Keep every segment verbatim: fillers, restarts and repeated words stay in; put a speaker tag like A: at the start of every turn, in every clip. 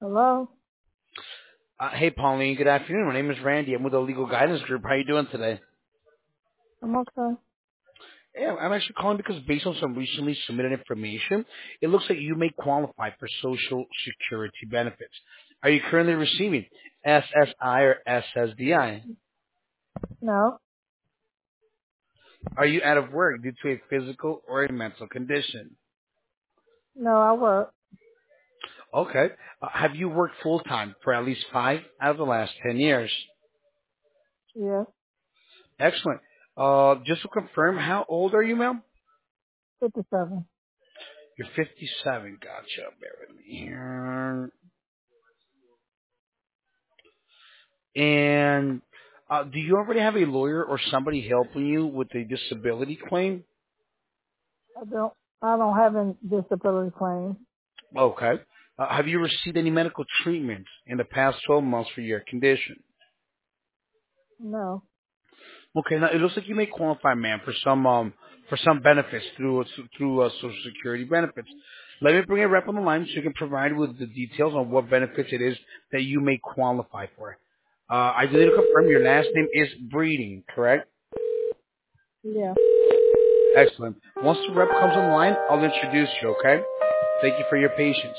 A: Hello?
B: Uh, hey, Pauline. Good afternoon. My name is Randy. I'm with the Legal Guidance Group. How are you doing today?
A: I'm okay.
B: Yeah, I'm actually calling because based on some recently submitted information, it looks like you may qualify for Social Security benefits. Are you currently receiving S S I or S S D I?
A: No,
B: Are you out of work due to a physical or a mental condition?
A: no, I work.
B: Okay. Uh, have you worked full time for at least five out of the last ten years?
A: Yes,
B: Excellent. Uh, just to confirm, how old are you, ma'am?
A: fifty-seven.
B: You're fifty-seven. Gotcha. Bear with me here. And uh, do you already have a lawyer or somebody helping you with a disability claim?
A: I don't, I don't have any disability claim.
B: Okay. Uh, have you received any medical treatment in the past twelve months for your condition?
A: No.
B: Okay. Now it looks like you may qualify, ma'am, for some um for some benefits through through uh, Social Security benefits. Let me bring a rep on the line so you can provide with the details on what benefits it is that you may qualify for. Uh, I do need to confirm your last name is Breeding, correct?
A: Yeah.
B: Excellent. Once the rep comes online, I'll introduce you, okay? Thank you for your patience.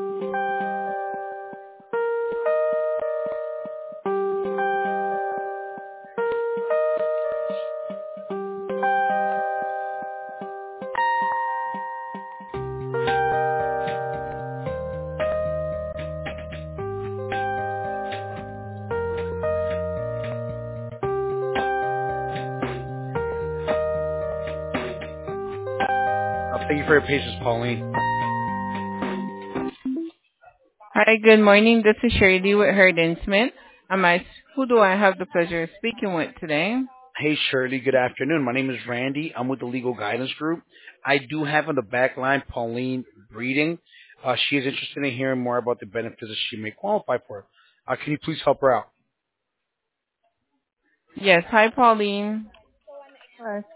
B: Uh, thank you for your patience, Pauline.
C: Hi, good morning. This is Shirley with Herden Smith. Am I, who do I have the pleasure of speaking with today?
B: Hey, Shirley. Good afternoon. My name is Randy. I'm with the Legal Guidance Group. I do have on the back line Pauline Breeding. Uh, she is interested in hearing more about the benefits that she may qualify for. Uh, can you please help her out?
C: Yes, hi, Pauline.
A: Hi.